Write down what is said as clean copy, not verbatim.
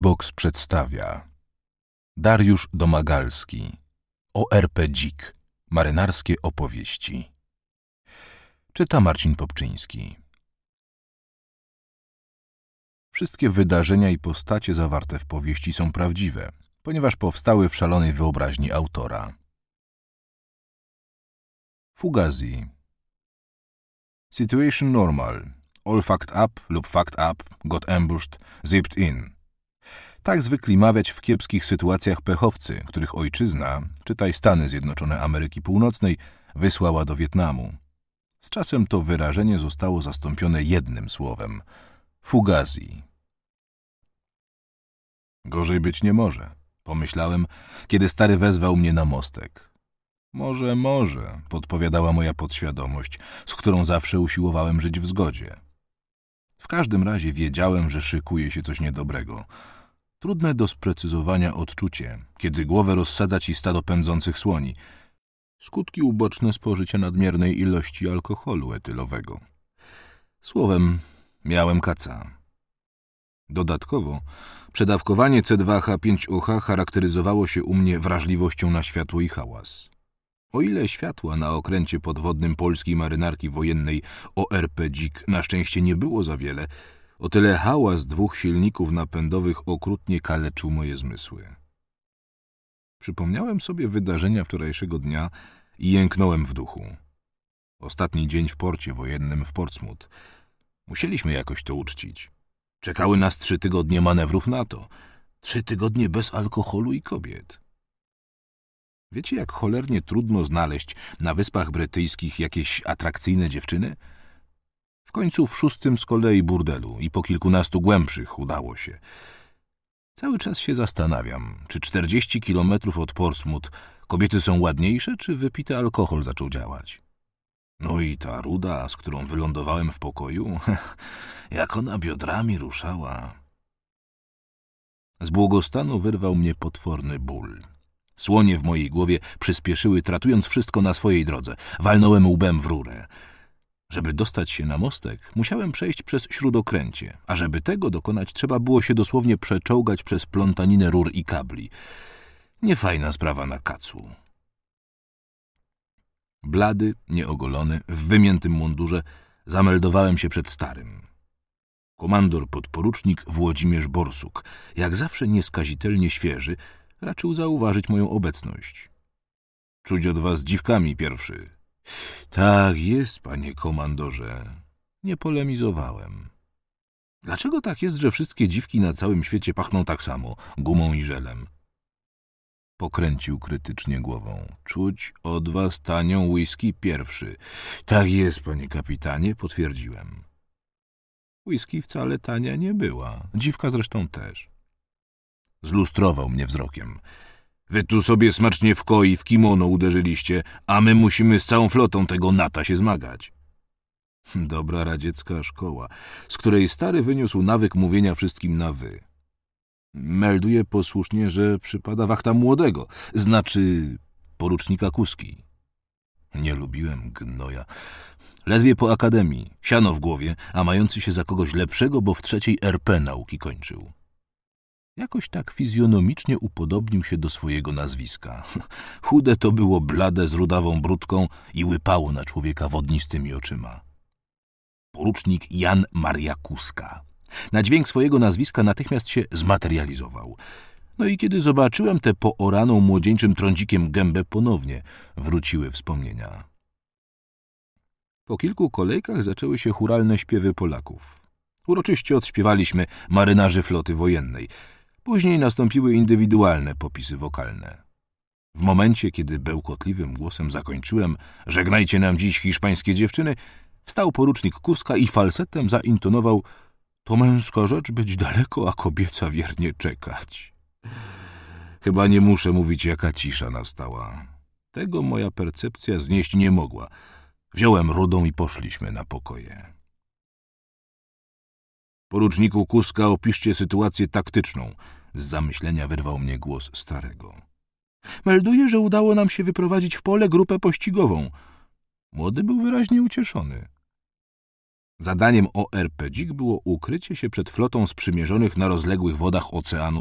Vox przedstawia Dariusz Domagalski ORP Dzik. Marynarskie opowieści. Czyta Marcin Popczyński. Wszystkie wydarzenia i postacie zawarte w powieści są prawdziwe, ponieważ powstały w szalonej wyobraźni autora. Fugazi. Situation normal. All fucked up lub fucked up, got ambushed, zipped in. Tak zwykli mawiać w kiepskich sytuacjach pechowcy, których ojczyzna, czytaj Stany Zjednoczone Ameryki Północnej, wysłała do Wietnamu. Z czasem to wyrażenie zostało zastąpione jednym słowem – fugazi. Gorzej być nie może, pomyślałem, kiedy stary wezwał mnie na mostek. Może, podpowiadała moja podświadomość, z którą zawsze usiłowałem żyć w zgodzie. W każdym razie wiedziałem, że szykuje się coś niedobrego. Trudne do sprecyzowania odczucie, kiedy głowę rozsadza ci stado pędzących słoni. Skutki uboczne spożycia nadmiernej ilości alkoholu etylowego. Słowem, miałem kaca. Dodatkowo, przedawkowanie C2H5OH charakteryzowało się u mnie wrażliwością na światło i hałas. O ile światła na okręcie podwodnym polskiej marynarki wojennej ORP Dzik na szczęście nie było za wiele, o tyle hałas dwóch silników napędowych okrutnie kaleczył moje zmysły. Przypomniałem sobie wydarzenia wczorajszego dnia i jęknąłem w duchu. Ostatni dzień w porcie wojennym w Portsmouth. Musieliśmy jakoś to uczcić. Czekały nas 3 tygodnie manewrów NATO. 3 tygodnie bez alkoholu i kobiet. Wiecie, jak cholernie trudno znaleźć na Wyspach Brytyjskich jakieś atrakcyjne dziewczyny? W końcu w 6. z kolei burdelu i po kilkunastu głębszych udało się. Cały czas się zastanawiam, czy 40 kilometrów od Portsmouth kobiety są ładniejsze, czy wypity alkohol zaczął działać. No i ta ruda, z którą wylądowałem w pokoju, jak ona biodrami ruszała. Z błogostanu wyrwał mnie potworny ból. Słonie w mojej głowie przyspieszyły, tratując wszystko na swojej drodze. Walnąłem łbem w rurę. Żeby dostać się na mostek, musiałem przejść przez śródokręcie, a żeby tego dokonać, trzeba było się dosłownie przeczołgać przez plątaninę rur i kabli. Niefajna sprawa na kacu. Blady, nieogolony, w wymiętym mundurze, zameldowałem się przed starym. Komandor podporucznik Włodzimierz Borsuk, jak zawsze nieskazitelnie świeży, raczył zauważyć moją obecność. Czuć od was dziwkami pierwszy. Tak jest, panie komandorze. Nie polemizowałem. Dlaczego tak jest, że wszystkie dziwki na całym świecie pachną tak samo, gumą i żelem? Pokręcił krytycznie głową. Czuć od was tanią whisky pierwszy. Tak jest, panie kapitanie, potwierdziłem. Whisky wcale tania nie była. Dziwka zresztą też. Zlustrował mnie wzrokiem. Wy tu sobie smacznie w koi, w kimono uderzyliście, a my musimy z całą flotą tego nata się zmagać. Dobra radziecka szkoła, z której stary wyniósł nawyk mówienia wszystkim na wy. Melduje posłusznie, że przypada wachta młodego, znaczy porucznika Kuski. Nie lubiłem gnoja. Ledwie po akademii, siano w głowie, a mający się za kogoś lepszego, bo w 3. RP nauki kończył. Jakoś tak fizjonomicznie upodobnił się do swojego nazwiska. Chude to było, blade, z rudawą brudką i łypało na człowieka wodnistymi oczyma. Porucznik Jan Maria Kuska. Na dźwięk swojego nazwiska natychmiast się zmaterializował. No i kiedy zobaczyłem tę pooraną młodzieńczym trądzikiem gębę, ponownie wróciły wspomnienia. Po kilku kolejkach zaczęły się chóralne śpiewy Polaków. Uroczyście odśpiewaliśmy marynarzy floty wojennej. Później nastąpiły indywidualne popisy wokalne. W momencie, kiedy bełkotliwym głosem zakończyłem „Żegnajcie nam dziś hiszpańskie dziewczyny”, wstał porucznik Kuska i falsetem zaintonował „To męska rzecz być daleko, a kobieca wiernie czekać”. Chyba nie muszę mówić, jaka cisza nastała. Tego moja percepcja znieść nie mogła. Wziąłem rudą i poszliśmy na pokoje. Poruczniku Kuska, opiszcie sytuację taktyczną. Z zamyślenia wyrwał mnie głos starego. Melduję, że udało nam się wyprowadzić w pole grupę pościgową. Młody był wyraźnie ucieszony. Zadaniem ORP Dzik było ukrycie się przed flotą sprzymierzonych na rozległych wodach oceanu